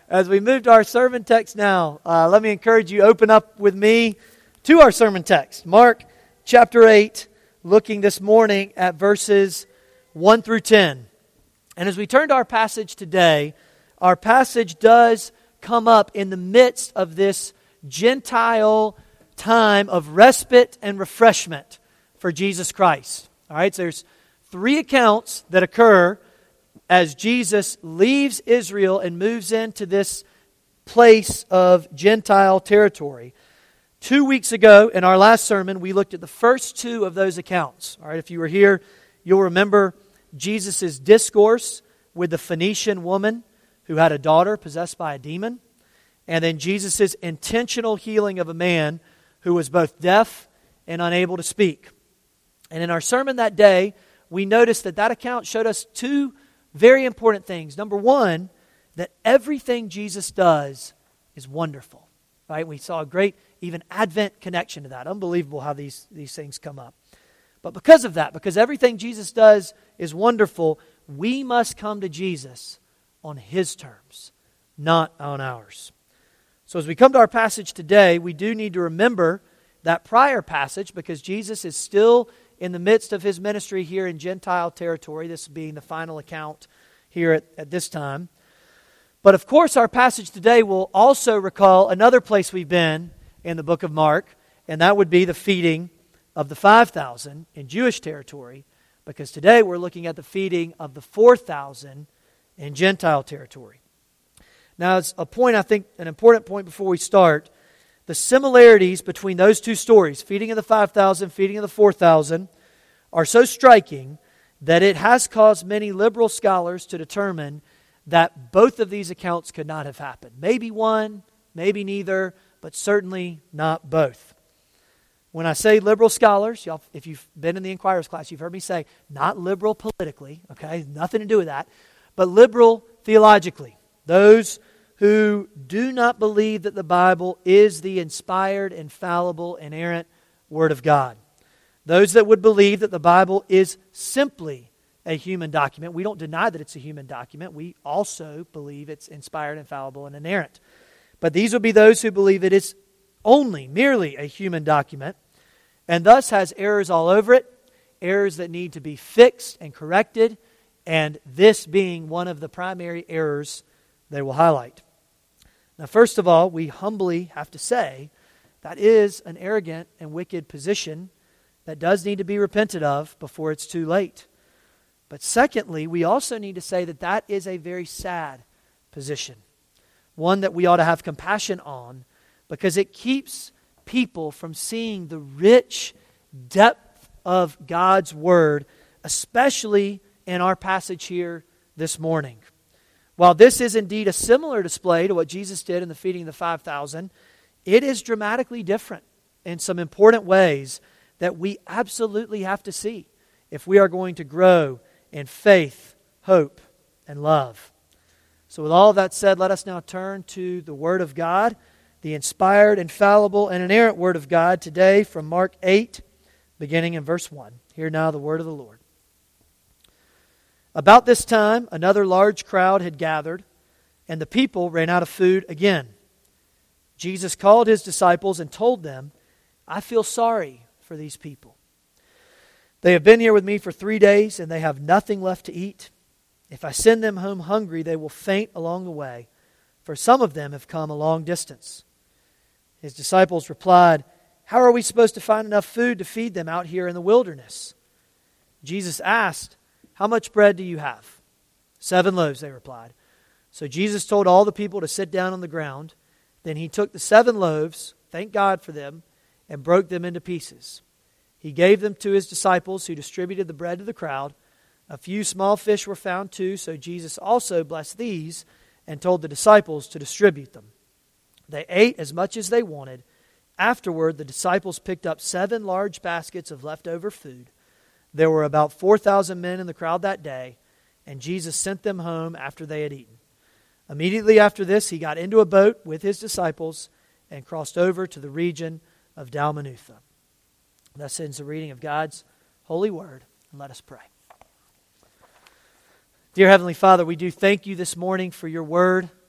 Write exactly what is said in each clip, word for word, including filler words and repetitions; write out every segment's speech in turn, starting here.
As we move to our sermon text now, uh, let me encourage you, open up with me to our sermon text. Mark chapter eight, looking this morning at verses one through ten. And as we turn to our passage today, our passage does come up in the midst of this Gentile time of respite and refreshment for Jesus Christ. All right, so there's three accounts that occur as Jesus leaves Israel and moves into this place of Gentile territory. Two weeks ago, in our last sermon, we looked at the first two of those accounts. All right, if you were here, you'll remember Jesus' discourse with the Phoenician woman who had a daughter possessed by a demon, and then Jesus' intentional healing of a man who was both deaf and unable to speak. And in our sermon that day, we noticed that that account showed us two very important things. Number one, that everything Jesus does is wonderful. Right? We saw a great, even Advent connection to that. Unbelievable how these, these things come up. But because of that, because everything Jesus does is wonderful, we must come to Jesus on His terms, not on ours. So as we come to our passage today, we do need to remember that prior passage because Jesus is still in the midst of His ministry here in Gentile territory, this being the final account here at, at this time. But of course, our passage today will also recall another place we've been in the book of Mark, and that would be the feeding of the five thousand in Jewish territory, because today we're looking at the feeding of the four thousand in Gentile territory. Now, it's a point, I think, an important point before we start. The similarities between those two stories, feeding of the five thousand, feeding of the four thousand, are so striking that it has caused many liberal scholars to determine that both of these accounts could not have happened. Maybe one, maybe neither, but certainly not both. When I say liberal scholars, y'all, if you've been in the Inquirer's class, you've heard me say, not liberal politically, okay, nothing to do with that, but liberal theologically. Those who do not believe that the Bible is the inspired, infallible, inerrant Word of God. Those that would believe that the Bible is simply a human document. We don't deny that it's a human document. We also believe it's inspired, infallible, and inerrant. But these would be those who believe it is only, merely a human document, and thus has errors all over it, errors that need to be fixed and corrected, and this being one of the primary errors they will highlight. Now, first of all, we humbly have to say that is an arrogant and wicked position that does need to be repented of before it's too late. But secondly, we also need to say that that is a very sad position, one that we ought to have compassion on because it keeps people from seeing the rich depth of God's Word, especially in our passage here this morning. While this is indeed a similar display to what Jesus did in the feeding of the five thousand, it is dramatically different in some important ways that we absolutely have to see if we are going to grow in faith, hope, and love. So with all of that said, let us now turn to the Word of God, the inspired, infallible, and inerrant Word of God today from Mark eight, beginning in verse one. Hear now the Word of the Lord. About this time, another large crowd had gathered, and the people ran out of food again. Jesus called His disciples and told them, I feel sorry for these people. They have been here with me for three days, and they have nothing left to eat. If I send them home hungry, they will faint along the way, for some of them have come a long distance. His disciples replied, How are we supposed to find enough food to feed them out here in the wilderness? Jesus asked, How much bread do you have? Seven loaves, they replied. So Jesus told all the people to sit down on the ground. Then He took the seven loaves, thanked God for them, and broke them into pieces. He gave them to His disciples, who distributed the bread to the crowd. A few small fish were found too, so Jesus also blessed these and told the disciples to distribute them. They ate as much as they wanted. Afterward, the disciples picked up seven large baskets of leftover food. There were about four thousand men in the crowd that day, and Jesus sent them home after they had eaten. Immediately after this, He got into a boat with His disciples and crossed over to the region of Dalmanutha. Thus ends the reading of God's holy word, and let us pray. Dear Heavenly Father, we do thank You this morning for Your word.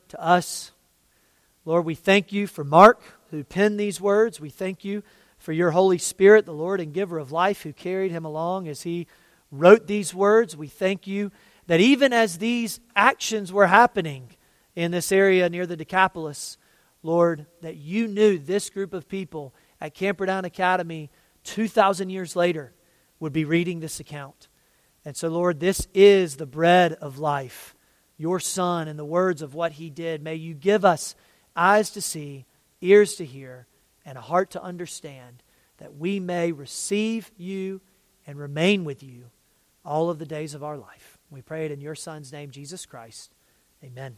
to us. Lord, we thank you for Mark, who penned these words. We thank you for your Holy Spirit, the Lord and giver of life, who carried him along as he wrote these words. We thank you that even as these actions were happening in this area near the Decapolis, Lord, that you knew this group of people at Camperdown Academy two thousand years later would be reading this account. And so, Lord, this is the bread of life, your Son, and the words of what he did. May you give us eyes to see, ears to hear, and a heart to understand, that we may receive you and remain with you all of the days of our life. We pray it in your Son's name, Jesus Christ. Amen.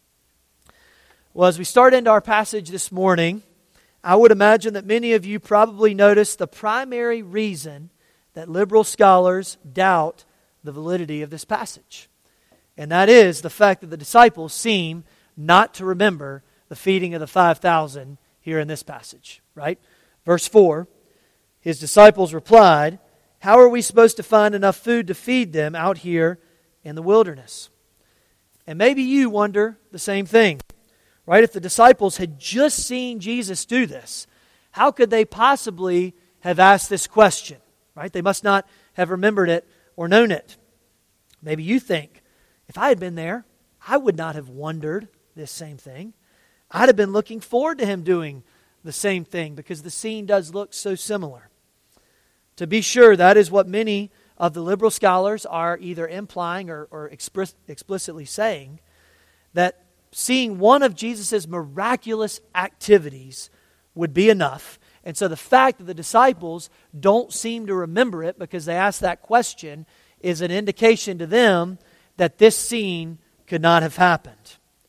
Well, as we start into our passage this morning, I would imagine that many of you probably noticed the primary reason that liberal scholars doubt the validity of this passage. And that is the fact that the disciples seem not to remember the feeding of the five thousand here in this passage, right? Verse four, his disciples replied, "How are we supposed to find enough food to feed them out here in the wilderness?" And maybe you wonder the same thing. Right? If the disciples had just seen Jesus do this, how could they possibly have asked this question? Right? They must not have remembered it or known it. Maybe you think, if I had been there, I would not have wondered this same thing. I'd have been looking forward to him doing the same thing because the scene does look so similar. To be sure, that is what many of the liberal scholars are either implying or, or express, explicitly saying, that seeing one of Jesus' miraculous activities would be enough. And so the fact that the disciples don't seem to remember it because they asked that question is an indication to them that this scene could not have happened.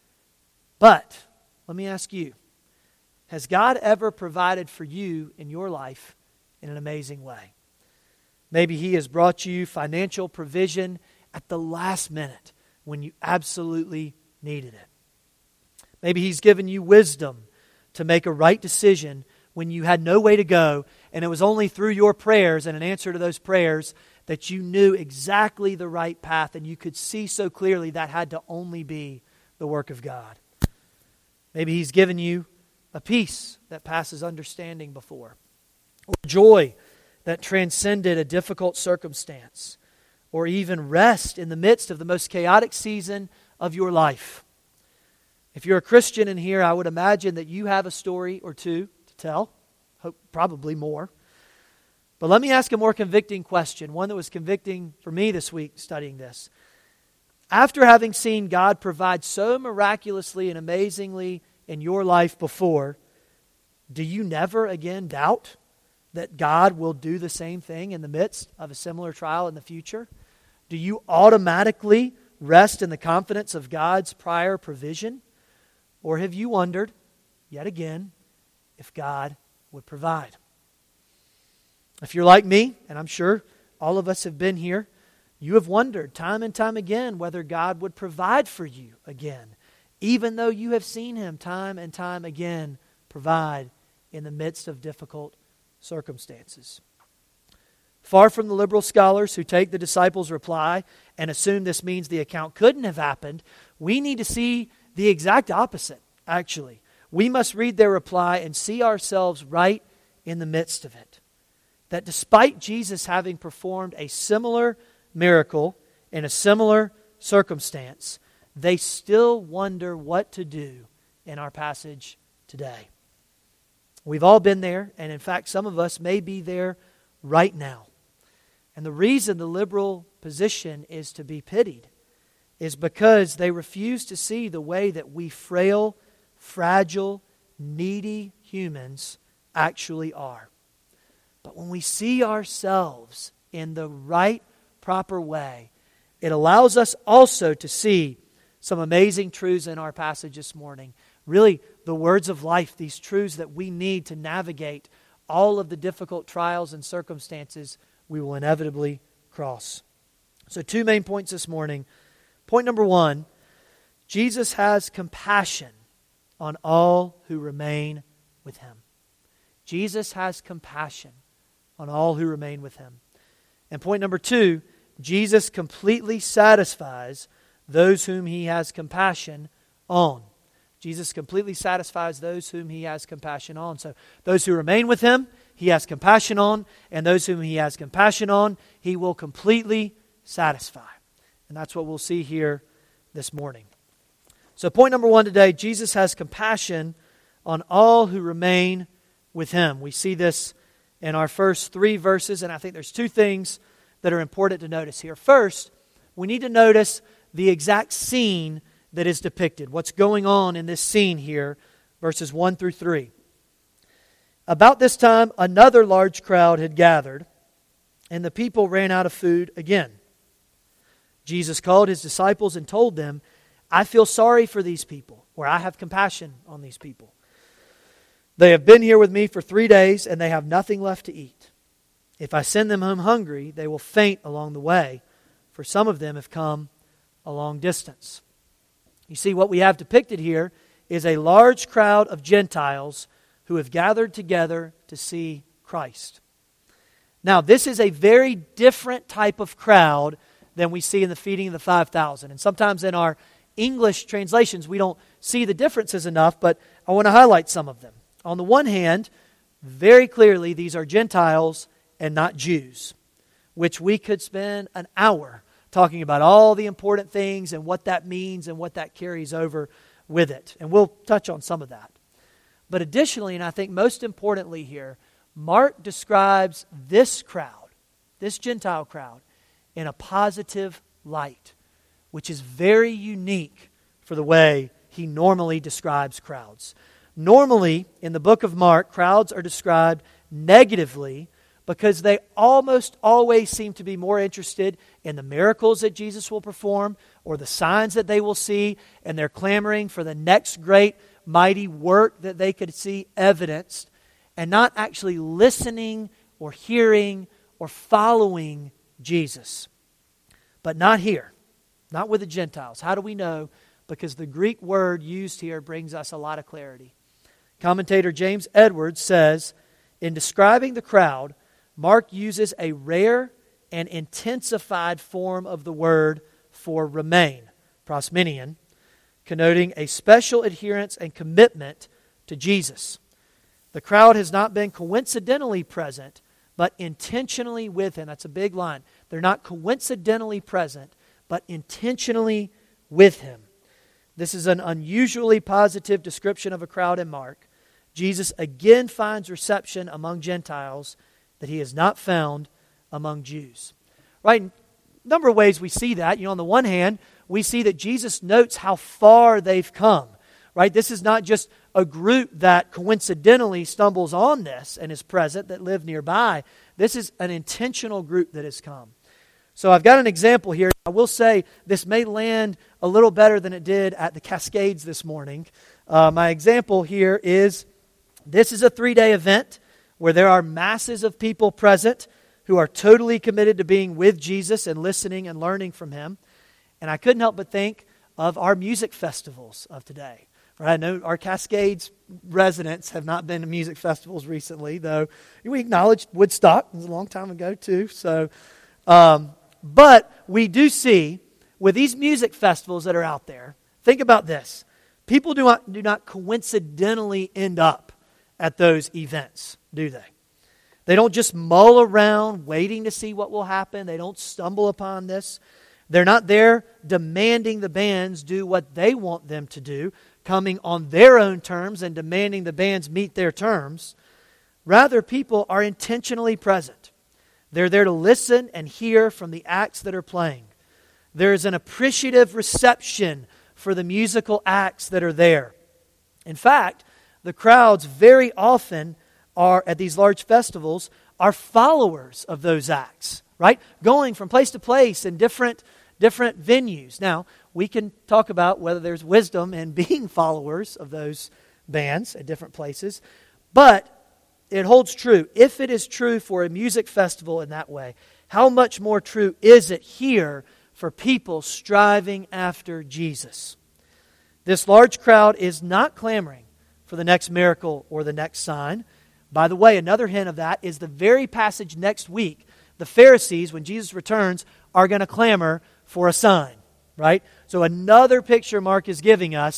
But let me ask you, has God ever provided for you in your life in an amazing way? Maybe He has brought you financial provision at the last minute when you absolutely needed it. Maybe He's given you wisdom to make a right decision when you had no way to go, and it was only through your prayers and an answer to those prayers that you knew exactly the right path, and you could see so clearly that had to only be the work of God. Maybe He's given you a peace that passes understanding before, or joy that transcended a difficult circumstance, or even rest in the midst of the most chaotic season of your life. If you're a Christian in here, I would imagine that you have a story or two to tell, hope probably more. But let me ask a more convicting question, one that was convicting for me this week studying this. After having seen God provide so miraculously and amazingly in your life before, do you never again doubt that God will do the same thing in the midst of a similar trial in the future? Do you automatically rest in the confidence of God's prior provision? Or have you wondered, yet again, if God would provide? If you're like me, and I'm sure all of us have been here, you have wondered time and time again whether God would provide for you again, even though you have seen Him time and time again provide in the midst of difficult circumstances. Far from the liberal scholars who take the disciples' reply and assume this means the account couldn't have happened, we need to see the exact opposite, actually. We must read their reply and see ourselves right in the midst of it. That despite Jesus having performed a similar miracle in a similar circumstance, they still wonder what to do in our passage today. We've all been there, and in fact, some of us may be there right now. And the reason the liberal position is to be pitied is because they refuse to see the way that we frail, fragile, needy humans actually are. But when we see ourselves in the right, proper way, it allows us also to see some amazing truths in our passage this morning. Really, the words of life, these truths that we need to navigate all of the difficult trials and circumstances we will inevitably cross. So two main points this morning. Point number one, Jesus has compassion on all who remain with Him. Jesus has compassion on all who remain with Him. And point number two, Jesus completely satisfies those whom He has compassion on. Jesus completely satisfies those whom he has compassion on. So those who remain with him, he has compassion on, and those whom he has compassion on, he will completely satisfy. And that's what we'll see here this morning. So point number one today, Jesus has compassion on all who remain with him. We see this in our first three verses, and I think there's two things that are important to notice here. First, we need to notice the exact scene that is depicted. What's going on in this scene here, verses one through three. About this time, another large crowd had gathered, and the people ran out of food again. Jesus called his disciples and told them, I feel sorry for these people, or I have compassion on these people. They have been here with me for three days, and they have nothing left to eat. If I send them home hungry, they will faint along the way, for some of them have come a long distance. You see, what we have depicted here is a large crowd of Gentiles who have gathered together to see Christ. Now, this is a very different type of crowd than we see in the feeding of the five thousand. And sometimes in our English translations, we don't see the differences enough, but I want to highlight some of them. On the one hand, very clearly, these are Gentiles and not Jews, which we could spend an hour talking about all the important things and what that means and what that carries over with it. And we'll touch on some of that. But additionally, and I think most importantly here, Mark describes this crowd, this Gentile crowd, in a positive light, which is very unique for the way he normally describes crowds. Normally, in the book of Mark, crowds are described negatively because they almost always seem to be more interested in the miracles that Jesus will perform or the signs that they will see, and they're clamoring for the next great mighty work that they could see evidenced, and not actually listening or hearing or following Jesus. But not here, not with the Gentiles. How do we know? Because the Greek word used here brings us a lot of clarity. Commentator James Edwards says, in describing the crowd, Mark uses a rare and intensified form of the word for remain, prosmenion, connoting a special adherence and commitment to Jesus. The crowd has not been coincidentally present, but intentionally with him. That's a big line. They're not coincidentally present, but intentionally with him. This is an unusually positive description of a crowd in Mark. Jesus again finds reception among Gentiles that he has not found among Jews. Right? A number of ways we see that. You know, on the one hand, we see that Jesus notes how far they've come. Right? This is not just a group that coincidentally stumbles on this and is present, that live nearby. This is an intentional group that has come. So I've got an example here. I will say this may land a little better than it did at the Cascades this morning. Uh, my example here is, this is a three-day event where there are masses of people present who are totally committed to being with Jesus and listening and learning from him. And I couldn't help but think of our music festivals of today. Right? I know our Cascades residents have not been to music festivals recently, though we acknowledge Woodstock. It was a long time ago too. So, um, but we do see with these music festivals that are out there, think about this. People do not, do not coincidentally end up at those events, do they? They don't just mull around waiting to see what will happen. They don't stumble upon this. They're not there demanding the bands do what they want them to do, coming on their own terms and demanding the bands meet their terms. Rather, people are intentionally present. They're there to listen and hear from the acts that are playing. There is an appreciative reception for the musical acts that are there. In fact, the crowds very often are, at these large festivals, are followers of those acts, right? Going from place to place in different, different venues. Now, we can talk about whether there's wisdom in being followers of those bands at different places, but it holds true. If it is true for a music festival in that way, how much more true is it here for people striving after Jesus? This large crowd is not clamoring for the next miracle or the next sign. By the way, another hint of that is the very passage next week. The Pharisees, when Jesus returns, are going to clamor for a sign, right? So another picture Mark is giving us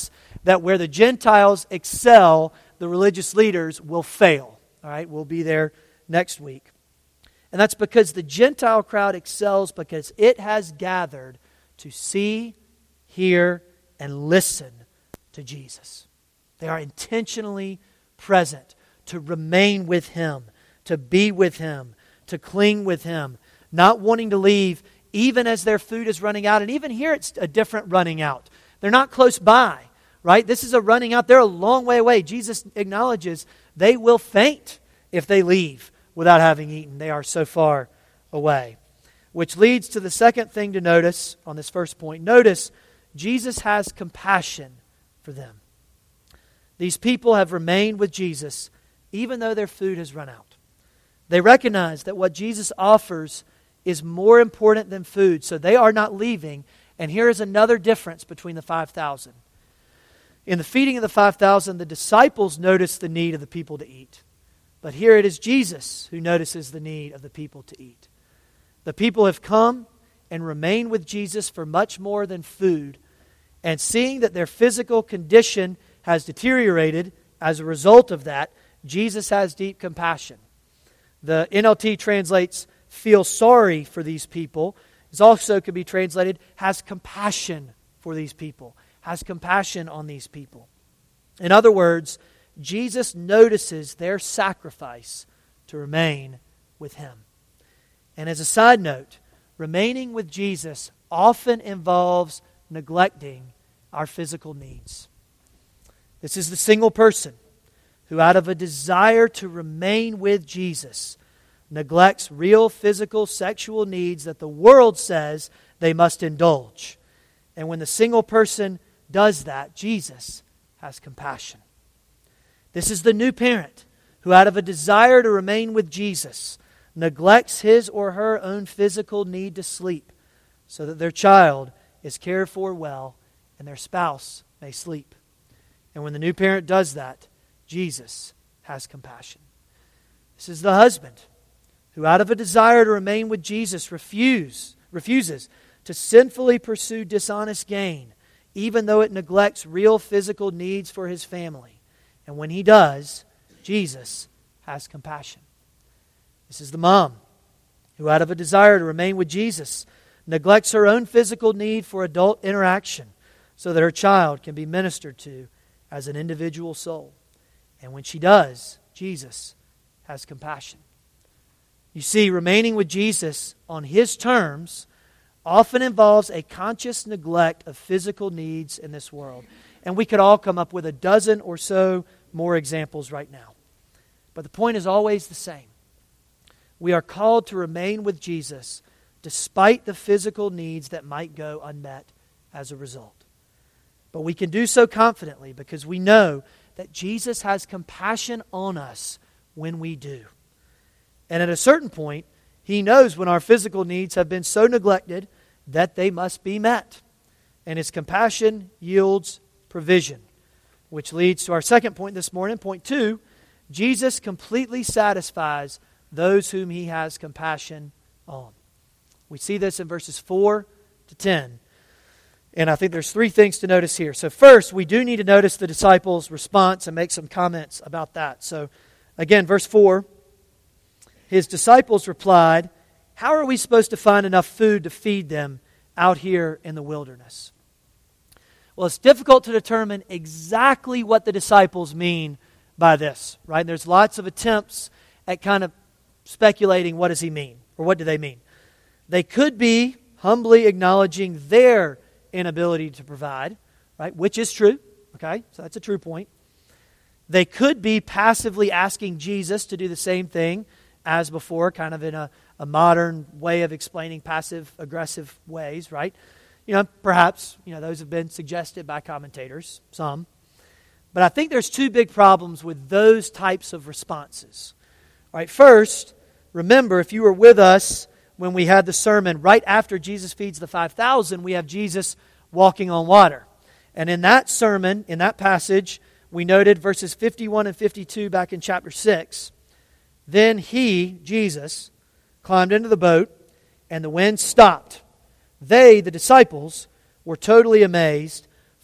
that where the Gentiles excel, the religious leaders will fail. All right, we'll be there next week. And that's because the Gentile crowd excels because it has gathered to see, hear, and listen to Jesus. They are intentionally present to remain with Him, to be with Him, to cling with Him, not wanting to leave even as their food is running out. And even here it's a different running out. They're not close by, right? This is a running out. They're a long way away. Jesus acknowledges they will faint if they leave without having eaten. They are so far away. Which leads to the second thing to notice on this first point. Notice Jesus has compassion for them. These people have remained with Jesus even though their food has run out. They recognize that what Jesus offers is more important than food, so they are not leaving. And here is another difference between the five thousand. In the feeding of the five thousand, the disciples noticed the need of the people to eat. But here it is Jesus who notices the need of the people to eat. The people have come and remained with Jesus for much more than food. And seeing that their physical condition has deteriorated as a result of that, Jesus has deep compassion. The N L T translates, feel sorry for these people. It also could be translated, has compassion for these people. Has compassion on these people. In other words, Jesus notices their sacrifice to remain with Him. And as a side note, remaining with Jesus often involves neglecting our physical needs. This is the single person who, out of a desire to remain with Jesus, neglects real physical sexual needs that the world says they must indulge. And when the single person does that, Jesus has compassion. This is the new parent who, out of a desire to remain with Jesus, neglects his or her own physical need to sleep so that their child is cared for well and their spouse may sleep. And when the new parent does that, Jesus has compassion. This is the husband who, out of a desire to remain with Jesus, refuse, refuses to sinfully pursue dishonest gain, even though it neglects real physical needs for his family. And when he does, Jesus has compassion. This is the mom who, out of a desire to remain with Jesus, neglects her own physical need for adult interaction so that her child can be ministered to as an individual soul. And when she does, Jesus has compassion. You see, remaining with Jesus on His terms often involves a conscious neglect of physical needs in this world. And we could all come up with a dozen or so more examples right now. But the point is always the same. We are called to remain with Jesus despite the physical needs that might go unmet as a result. But we can do so confidently because we know that Jesus has compassion on us when we do. And at a certain point, He knows when our physical needs have been so neglected that they must be met. And His compassion yields provision, which leads to our second point this morning. Point two, Jesus completely satisfies those whom He has compassion on. We see this in verses four to ten. And I think there's three things to notice here. So first, we do need to notice the disciples' response and make some comments about that. So again, verse four, His disciples replied, "How are we supposed to find enough food to feed them out here in the wilderness?" Well, it's difficult to determine exactly what the disciples mean by this, right? There's lots of attempts at kind of speculating what does He mean, or what do they mean. They could be humbly acknowledging their inability to provide, right? Which is true, okay? So that's a true point. They could be passively asking Jesus to do the same thing as before, kind of in a, a modern way of explaining passive-aggressive ways, right? You know, perhaps, you know, those have been suggested by commentators, some. But I think there's two big problems with those types of responses. All right, first, remember, if you were with us when we had the sermon right after Jesus feeds the five thousand, we have Jesus walking on water. And in that sermon, in that passage, we noted verses fifty-one and fifty-two back in chapter six. Then He, Jesus, climbed into the boat, and the wind stopped. They, the disciples, were totally amazed,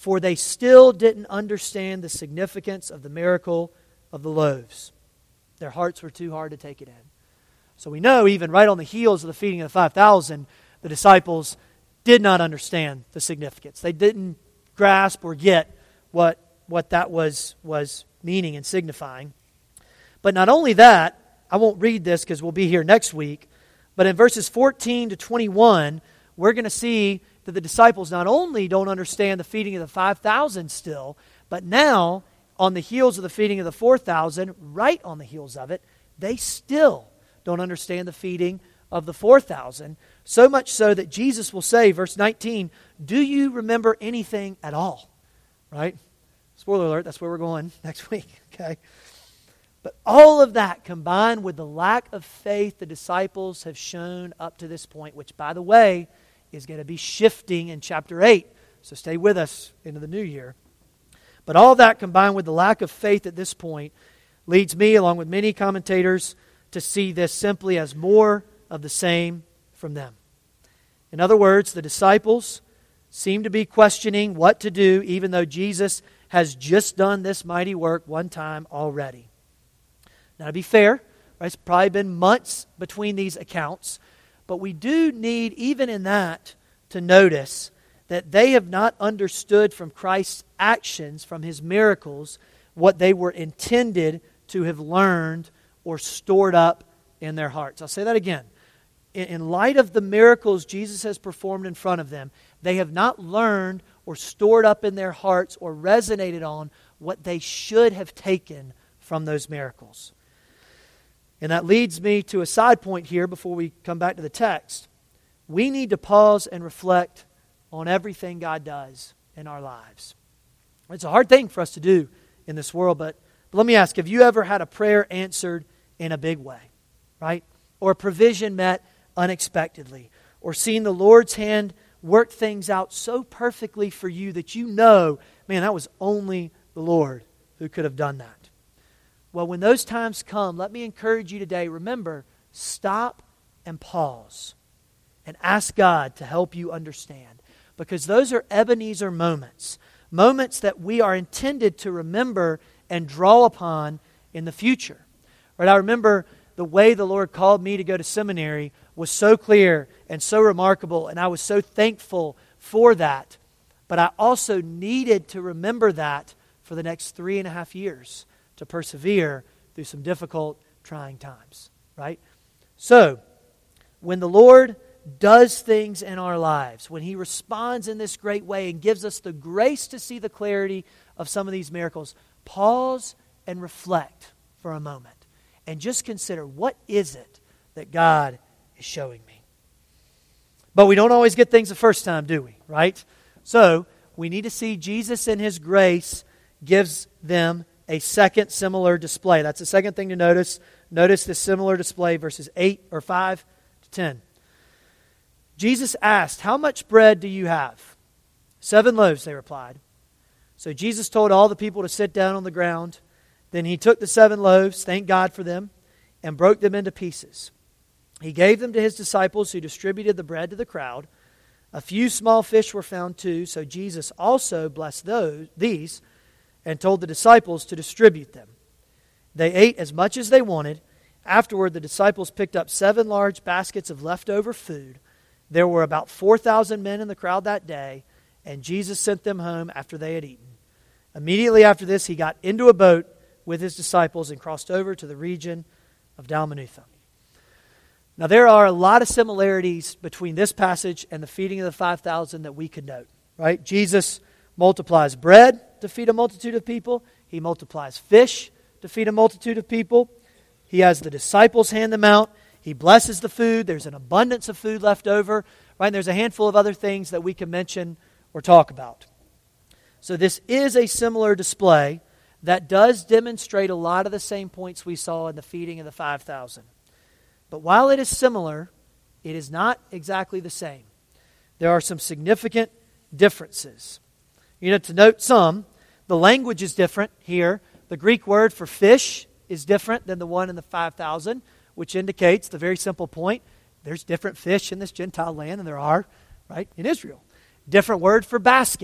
for they still didn't understand the significance of the miracle of the loaves. Their hearts were too hard to take it in. So we know even right on the heels of the feeding of the five thousand, the disciples did not understand the significance. They didn't grasp or get what, what that was, was meaning and signifying. But not only that, I won't read this because we'll be here next week, but in verses fourteen to twenty-one, we're going to see that the disciples not only don't understand the feeding of the five thousand still, but now, on the heels of the feeding of the four thousand, right on the heels of it, they still don't understand the feeding of the four thousand, so much so that Jesus will say, verse nineteen, do you remember anything at all? Right? Spoiler alert, that's where we're going next week, okay? But all of that combined with the lack of faith the disciples have shown up to this point, which, by the way, is going to be shifting in chapter eight. So stay with us into the new year. But all that combined with the lack of faith at this point leads me, along with many commentators, to see this simply as more of the same from them. In other words, the disciples seem to be questioning what to do, even though Jesus has just done this mighty work one time already. Now, to be fair, right, it's probably been months between these accounts, but we do need, even in that, to notice that they have not understood from Christ's actions, from His miracles, what they were intended to have learned or stored up in their hearts. I'll say that again. In, in light of the miracles Jesus has performed in front of them, they have not learned or stored up in their hearts or resonated on what they should have taken from those miracles. And that leads me to a side point here before we come back to the text. We need to pause and reflect on everything God does in our lives. It's a hard thing for us to do in this world, but, but let me ask, have you ever had a prayer answered in a big way, right? Or a provision met unexpectedly? Or seen the Lord's hand work things out so perfectly for you that you know, man, that was only the Lord who could have done that? Well, when those times come, let me encourage you today, remember, stop and pause and ask God to help you understand. Because those are Ebenezer moments, moments that we are intended to remember and draw upon in the future. Right? I remember the way the Lord called me to go to seminary was so clear and so remarkable, and I was so thankful for that. But I also needed to remember that for the next three and a half years to persevere through some difficult, trying times, right? So, when the Lord does things in our lives, when He responds in this great way and gives us the grace to see the clarity of some of these miracles, pause and reflect for a moment and just consider, what is it that God is showing me? But we don't always get things the first time, do we, right? So, we need to see Jesus in His grace gives them a second similar display. That's the second thing to notice. Notice the similar display, verses eight or five to ten. Jesus asked, how much bread do you have? Seven loaves, they replied. So Jesus told all the people to sit down on the ground. Then He took the seven loaves, thanked God for them, and broke them into pieces. He gave them to His disciples, who distributed the bread to the crowd. A few small fish were found too, so Jesus also blessed those these and told the disciples to distribute them. They ate as much as they wanted. Afterward, the disciples picked up seven large baskets of leftover food. There were about four thousand men in the crowd that day, and Jesus sent them home after they had eaten. Immediately after this, He got into a boat with His disciples and crossed over to the region of Dalmanutha. Now, there are a lot of similarities between this passage and the feeding of the five thousand that we could note, right? Jesus multiplies bread to feed a multitude of people. He multiplies fish to feed a multitude of people. He has the disciples hand them out. He blesses the food. There's an abundance of food left over. Right? And there's a handful of other things that we can mention or talk about. So this is a similar display that does demonstrate a lot of the same points we saw in the feeding of the five thousand. But while it is similar, it is not exactly the same. There are some significant differences. You know, to note some, the language is different here. The Greek word for fish is different than the one in the five thousand, which indicates the very simple point, there's different fish in this Gentile land than there are, right, in Israel. Different word for basket,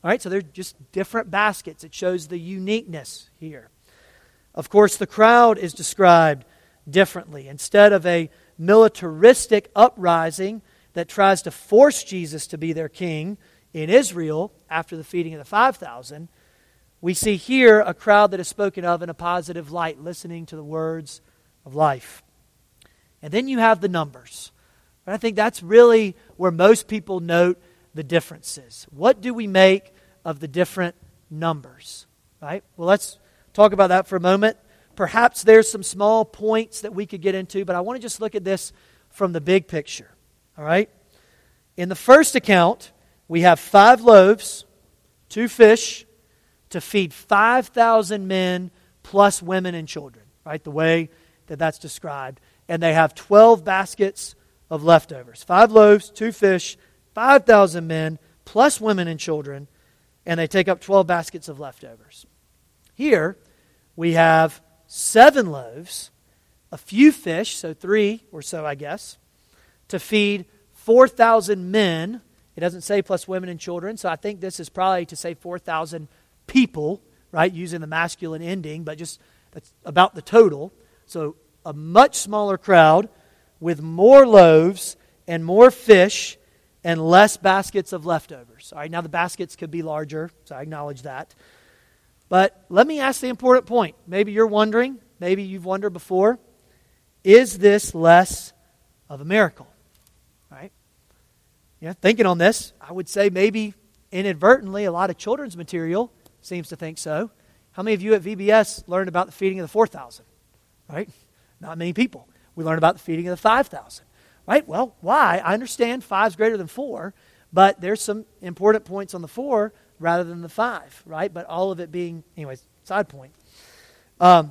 All right, so they're just different baskets. It shows the uniqueness here. Of course, the crowd is described differently. Instead of a militaristic uprising that tries to force Jesus to be their king in Israel after the feeding of the five thousand, we see here a crowd that is spoken of in a positive light, listening to the words of life. And then you have the numbers. And I think that's really where most people note the differences. What do we make of the different numbers? Right? Well, let's talk about that for a moment. Perhaps there's some small points that we could get into, but I want to just look at this from the big picture. All right? In the first account, we have five loaves, two fish, to feed five thousand men plus women and children. Right? The way that that's described. And they have twelve baskets of leftovers. Five loaves, two fish, five thousand men plus women and children. And they take up twelve baskets of leftovers. Here, we have seven loaves, a few fish, so three or so, I guess, to feed four thousand men. It doesn't say plus women and children, so I think this is probably to say four thousand people, right, using the masculine ending, but just that's about the total. So a much smaller crowd with more loaves and more fish and less baskets of leftovers. All right, now the baskets could be larger, so I acknowledge that. But let me ask the important point. Maybe you're wondering, maybe you've wondered before, is this less of a miracle? Right? Yeah, thinking on this, I would say maybe inadvertently a lot of children's material seems to think so. How many of you at V B S learned about the feeding of the four thousand? Right? Not many people. We learned about the feeding of the five thousand. Right? Well, why? I understand five is greater than four, but there's some important points on the four rather than the five, right? But all of it being, anyways, side point. Um,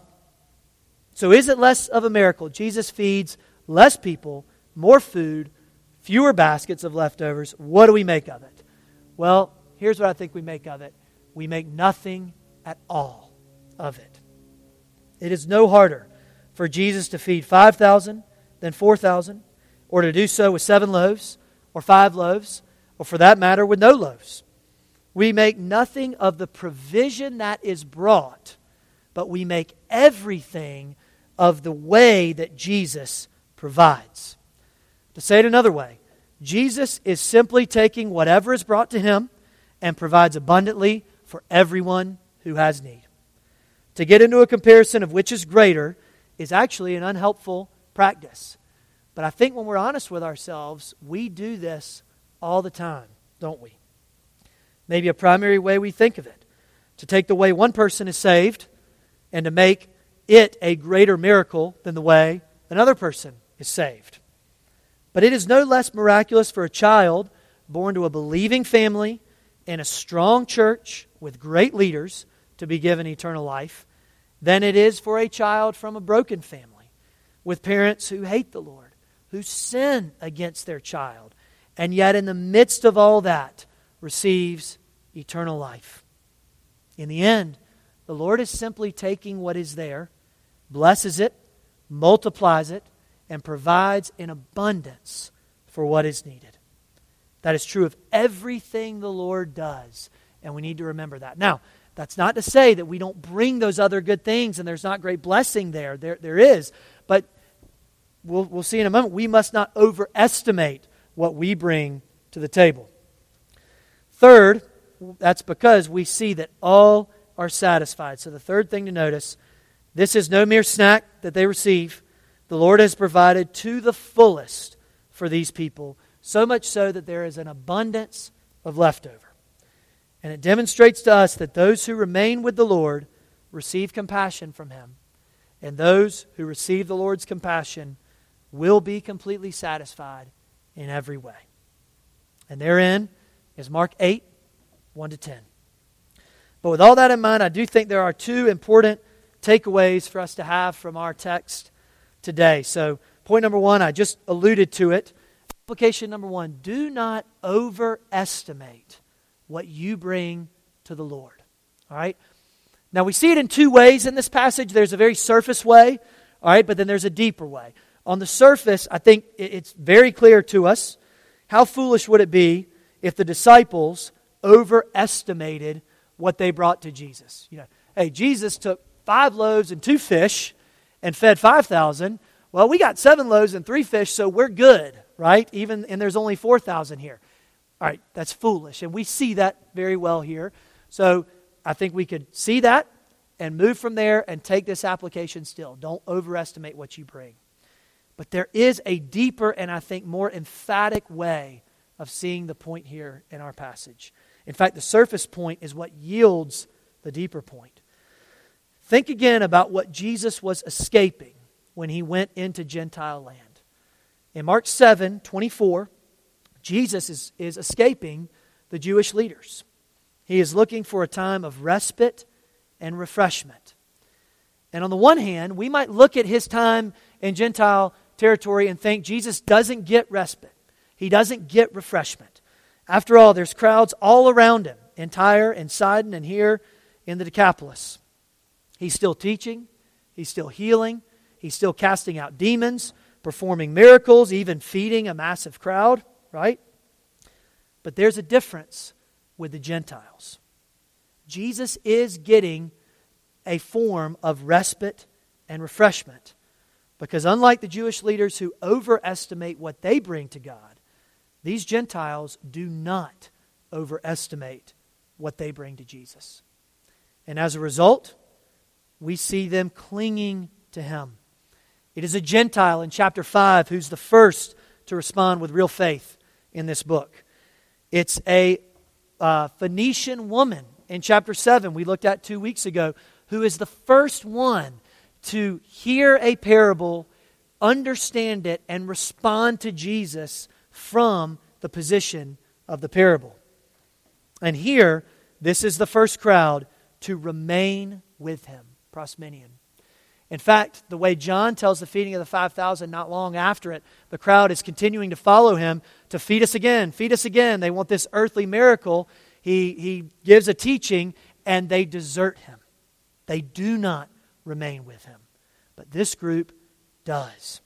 so is it less of a miracle? Jesus feeds less people, more food, fewer baskets of leftovers. What do we make of it? Well, here's what I think we make of it. We make nothing at all of it. It is no harder for Jesus to feed five thousand than four thousand, or to do so with seven loaves, or five loaves, or for that matter, with no loaves. We make nothing of the provision that is brought, but we make everything of the way that Jesus provides. To say it another way, Jesus is simply taking whatever is brought to Him and provides abundantly for everyone who has need. To get into a comparison of which is greater is actually an unhelpful practice. But I think when we're honest with ourselves, we do this all the time, don't we? Maybe a primary way we think of it, to take the way one person is saved and to make it a greater miracle than the way another person is saved. But it is no less miraculous for a child born to a believing family in a strong church with great leaders to be given eternal life than it is for a child from a broken family with parents who hate the Lord, who sin against their child, and yet in the midst of all that receives eternal life. In the end, the Lord is simply taking what is there, blesses it, multiplies it, and provides in abundance for what is needed. That is true of everything the Lord does, and we need to remember that. Now, that's not to say that we don't bring those other good things and there's not great blessing there. There, there is. But we'll, we'll see in a moment, we must not overestimate what we bring to the table. Third, that's because we see that all are satisfied. So the third thing to notice, this is no mere snack that they receive. The Lord has provided to the fullest for these people, so much so that there is an abundance of leftover. And it demonstrates to us that those who remain with the Lord receive compassion from Him. And those who receive the Lord's compassion will be completely satisfied in every way. And therein is Mark eight, one to ten. But with all that in mind, I do think there are two important takeaways for us to have from our text today. So point number one, I just alluded to it. Application number one, do not overestimate what you bring to the Lord. All right? Now we see it in two ways in this passage. There's a very surface way, all right, but then there's a deeper way. On the surface, I think it's very clear to us. How foolish would it be if the disciples overestimated what they brought to Jesus. You know, hey, Jesus took five loaves and two fish and fed five thousand. Well, we got seven loaves and three fish, so we're good, right? Even and there's only four thousand here. All right, that's foolish, and we see that very well here. So I think we could see that and move from there and take this application still. Don't overestimate what you bring. But there is a deeper and I think more emphatic way of seeing the point here in our passage. In fact, the surface point is what yields the deeper point. Think again about what Jesus was escaping when he went into Gentile land. In Mark seven twenty-four, Jesus is, is escaping the Jewish leaders. He is looking for a time of respite and refreshment. And on the one hand, we might look at his time in Gentile territory and think Jesus doesn't get respite. He doesn't get refreshment. After all, there's crowds all around him in Tyre and Sidon and here in the Decapolis. He's still teaching. He's still healing. He's still casting out demons, performing miracles, even feeding a massive crowd, right? But there's a difference with the Gentiles. Jesus is getting a form of respite and refreshment. Because unlike the Jewish leaders who overestimate what they bring to God, these Gentiles do not overestimate what they bring to Jesus. And as a result, we see them clinging to Him. It is a Gentile in chapter five who's the first to respond with real faith in this book. It's a uh, Phoenician woman in chapter seven we looked at two weeks ago who is the first one to hear a parable, understand it, and respond to Jesus from the position of the parable. And here, this is the first crowd to remain with Him, prosmenion. In fact, the way John tells the feeding of the five thousand, not long after it, the crowd is continuing to follow Him to feed us again, feed us again. They want this earthly miracle. He, he gives a teaching, and they desert Him. They do not remain with Him. But this group does.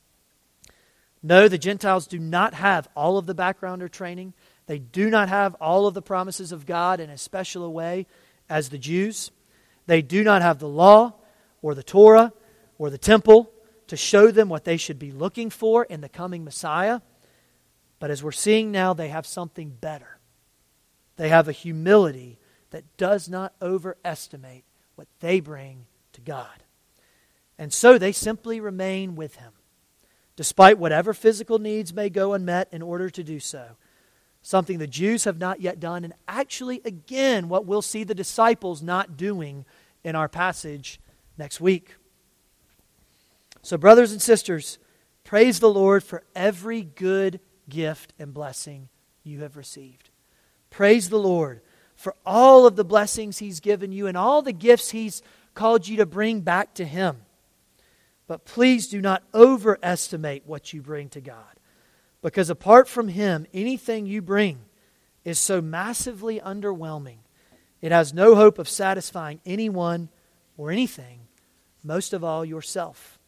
No, the Gentiles do not have all of the background or training. They do not have all of the promises of God in as special a way as the Jews. They do not have the law or the Torah or the temple to show them what they should be looking for in the coming Messiah. But as we're seeing now, they have something better. They have a humility that does not overestimate what they bring to God. And so they simply remain with Him, despite whatever physical needs may go unmet in order to do so. Something the Jews have not yet done, and actually, again, what we'll see the disciples not doing in our passage next week. So, brothers and sisters, praise the Lord for every good gift and blessing you have received. Praise the Lord for all of the blessings He's given you and all the gifts He's called you to bring back to Him. But please do not overestimate what you bring to God. Because apart from Him, anything you bring is so massively underwhelming. It has no hope of satisfying anyone or anything, most of all yourself.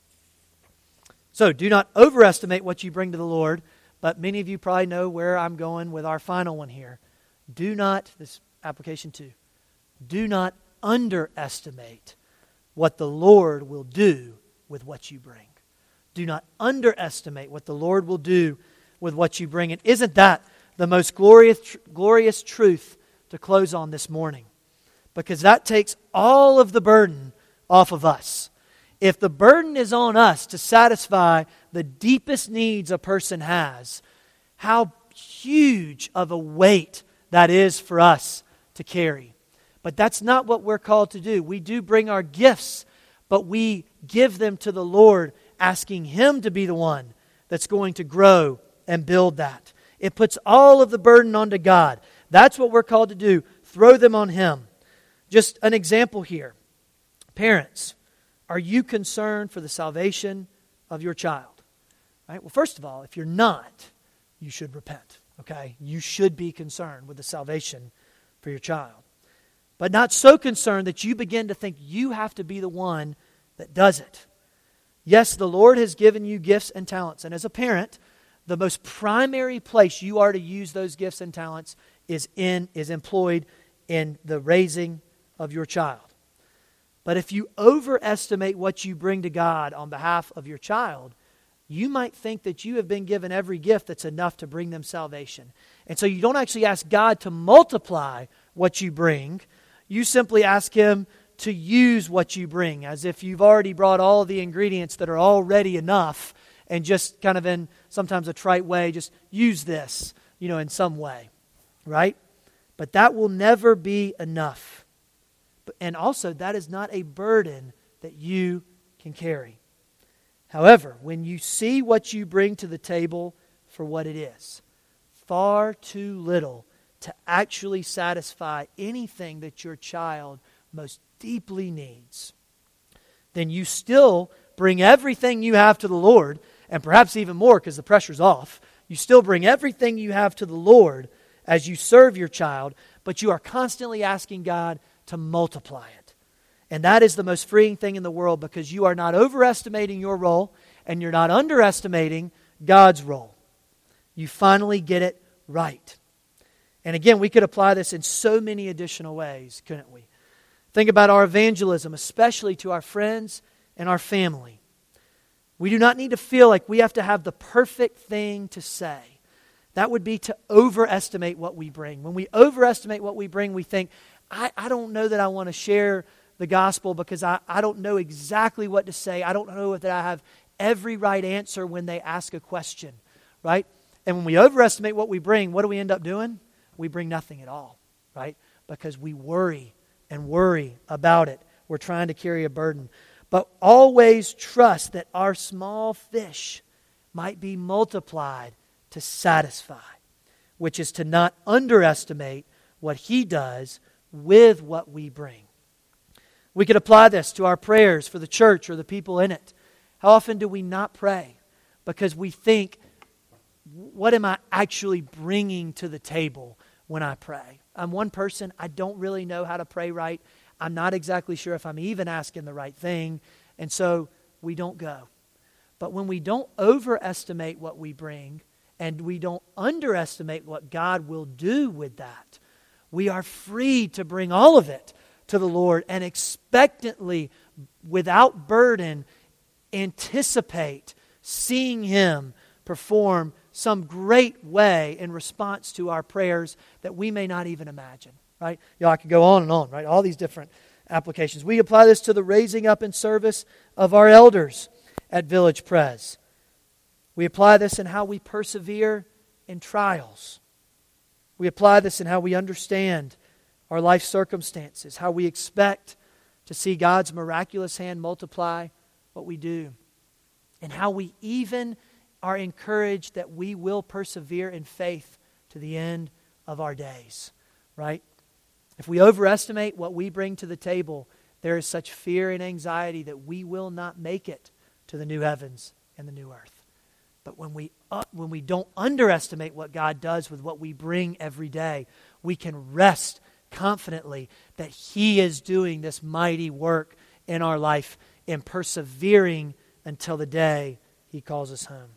So do not overestimate what you bring to the Lord, but many of you probably know where I'm going with our final one here. Do not, this application two, do not underestimate what the Lord will do with what you bring. Do not underestimate what the Lord will do with what you bring. And isn't that the most glorious, glorious truth to close on this morning? Because that takes all of the burden off of us. If the burden is on us to satisfy the deepest needs a person has, how huge of a weight that is for us to carry. But that's not what we're called to do. We do bring our gifts, but we give them to the Lord, asking Him to be the one that's going to grow and build that. It puts all of the burden onto God. That's what we're called to do. Throw them on Him. Just an example here. Parents, are you concerned for the salvation of your child? Right? Well, first of all, if you're not, you should repent. Okay? You should be concerned with the salvation for your child. But not so concerned that you begin to think you have to be the one that does it. Yes, the Lord has given you gifts and talents. And as a parent, the most primary place you are to use those gifts and talents is in is employed in the raising of your child. But if you overestimate what you bring to God on behalf of your child, you might think that you have been given every gift that's enough to bring them salvation. And so you don't actually ask God to multiply what you bring. You simply ask Him to use what you bring, as if you've already brought all the ingredients that are already enough, and just kind of in sometimes a trite way, just use this, you know, in some way, right? But that will never be enough. And also, that is not a burden that you can carry. However, when you see what you bring to the table for what it is, far too little to actually satisfy anything that your child most deeply needs, then you still bring everything you have to the Lord, and perhaps even more because the pressure's off. You still bring everything you have to the Lord as you serve your child, but you are constantly asking God to multiply it. And that is the most freeing thing in the world, because you are not overestimating your role and you're not underestimating God's role. You finally get it right. And again, we could apply this in so many additional ways, couldn't we? Think about our evangelism, especially to our friends and our family. We do not need to feel like we have to have the perfect thing to say. That would be to overestimate what we bring. When we overestimate what we bring, we think, I, I don't know that I want to share the gospel because I, I don't know exactly what to say. I don't know that I have every right answer when they ask a question, right? And when we overestimate what we bring, what do we end up doing? We bring nothing at all, right? Because we worry and worry about it. We're trying to carry a burden. But always trust that our small fish might be multiplied to satisfy, which is to not underestimate what He does with what we bring. We could apply this to our prayers for the church or the people in it. How often do we not pray because we think, what am I actually bringing to the table when I pray? I'm one person. I don't really know how to pray right. I'm not exactly sure if I'm even asking the right thing. And so we don't go. But when we don't overestimate what we bring and we don't underestimate what God will do with that, we are free to bring all of it to the Lord and expectantly, without burden, anticipate seeing Him perform some great way in response to our prayers that we may not even imagine, right? You know, I could go on and on, right? All these different applications. We apply this to the raising up and service of our elders at Village Pres. We apply this in how we persevere in trials. We apply this in how we understand our life circumstances, how we expect to see God's miraculous hand multiply what we do, and how we even are encouraged that we will persevere in faith to the end of our days, right? If we overestimate what we bring to the table, there is such fear and anxiety that we will not make it to the new heavens and the new earth. But when we uh, when we don't underestimate what God does with what we bring every day, we can rest confidently that He is doing this mighty work in our life and persevering until the day He calls us home.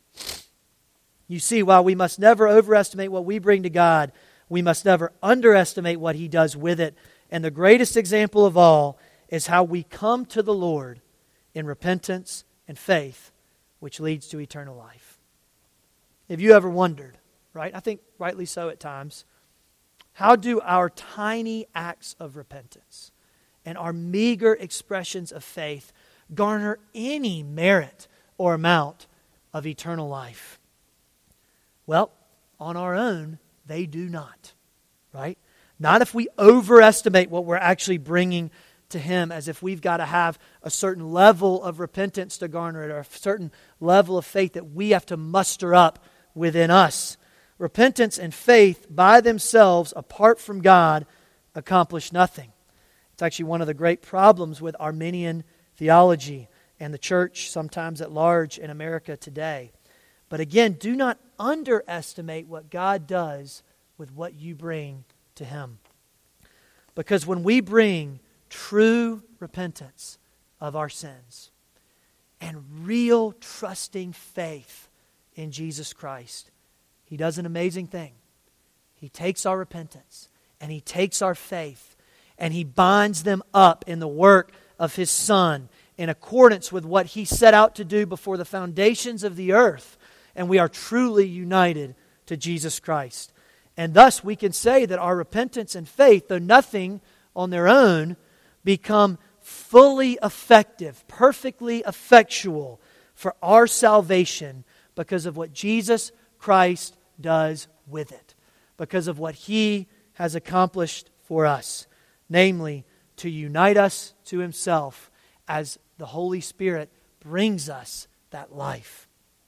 You see, while we must never overestimate what we bring to God, we must never underestimate what He does with it. And the greatest example of all is how we come to the Lord in repentance and faith, which leads to eternal life. Have you ever wondered, right? I think rightly so at times, how do our tiny acts of repentance and our meager expressions of faith garner any merit or amount of eternal life? Well, on our own, they do not, right? Not if we overestimate what we're actually bringing to Him, as if we've got to have a certain level of repentance to garner it, or a certain level of faith that we have to muster up within us. Repentance and faith by themselves, apart from God, accomplish nothing. It's actually one of the great problems with Arminian theology and the church sometimes at large in America today. But again, do not underestimate what God does with what you bring to Him. Because when we bring true repentance of our sins and real trusting faith in Jesus Christ, He does an amazing thing. He takes our repentance and He takes our faith and He binds them up in the work of His Son in accordance with what He set out to do before the foundations of the earth. And we are truly united to Jesus Christ. And thus we can say that our repentance and faith, though nothing on their own, become fully effective, perfectly effectual for our salvation because of what Jesus Christ does with it, because of what He has accomplished for us, namely to unite us to Himself as the Holy Spirit brings us that life.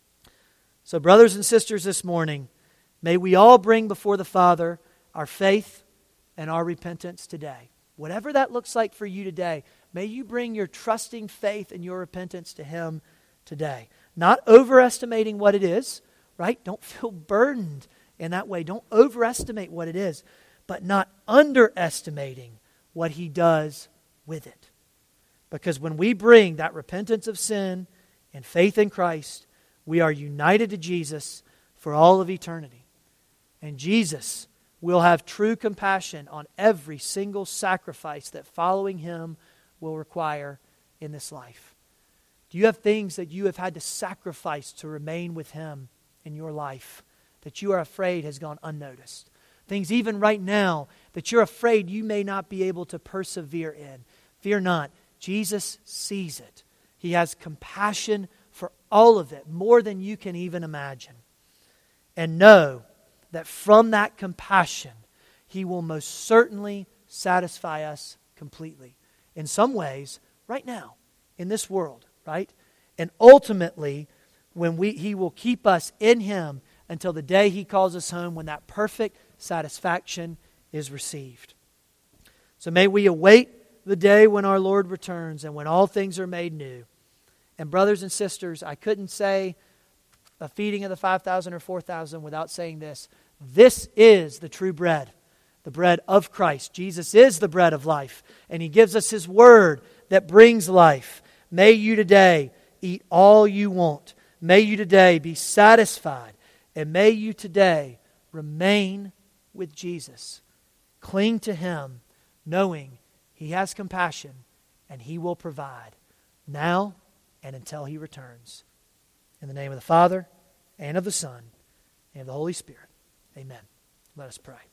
So, brothers and sisters, this morning, may we all bring before the Father our faith and our repentance today. Whatever that looks like for you today, may you bring your trusting faith and your repentance to Him today. Not overestimating what it is, right? Don't feel burdened in that way. Don't overestimate what it is, but not underestimating what He does with it. Because when we bring that repentance of sin and faith in Christ, we are united to Jesus for all of eternity. And Jesus will have true compassion on every single sacrifice that following Him will require in this life. Do you have things that you have had to sacrifice to remain with Him in your life that you are afraid has gone unnoticed? Things even right now that you're afraid you may not be able to persevere in. Fear not. Jesus sees it. He has compassion for all of it, more than you can even imagine. And know that from that compassion, He will most certainly satisfy us completely. In some ways, right now, in this world, right? And ultimately, when we He will keep us in Him until the day He calls us home, when that perfect satisfaction is received. So may we await the day when our Lord returns and when all things are made new. And brothers and sisters, I couldn't say a feeding of the five thousand or four thousand without saying this. This is the true bread, the bread of Christ. Jesus is the bread of life, and He gives us His word that brings life. May you today eat all you want. May you today be satisfied, and may you today remain with Jesus. Cling to Him, knowing He has compassion and He will provide now and until He returns. In the name of the Father, and of the Son, and of the Holy Spirit. Amen. Let us pray.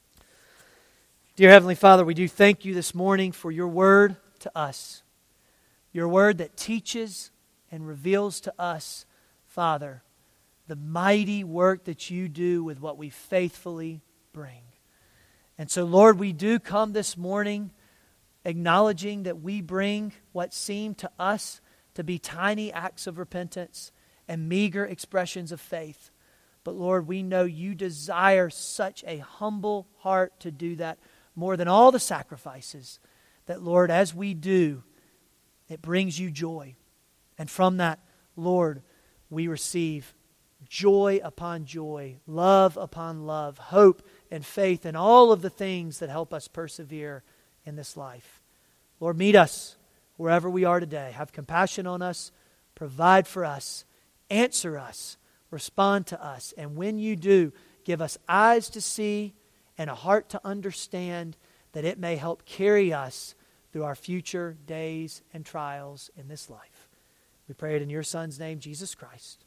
Dear Heavenly Father, we do thank You this morning for Your word to us. Your word that teaches and reveals to us, Father, the mighty work that You do with what we faithfully bring. And so, Lord, we do come this morning acknowledging that we bring what seem to us to be tiny acts of repentance and meager expressions of faith. But Lord, we know You desire such a humble heart to do that more than all the sacrifices, that Lord, as we do, it brings You joy. And from that, Lord, we receive joy upon joy, love upon love, hope and faith, and all of the things that help us persevere in this life. Lord, meet us wherever we are today. Have compassion on us, provide for us, answer us, respond to us. And when You do, give us eyes to see and a heart to understand, that it may help carry us through our future days and trials in this life. We pray it in Your Son's name, Jesus Christ.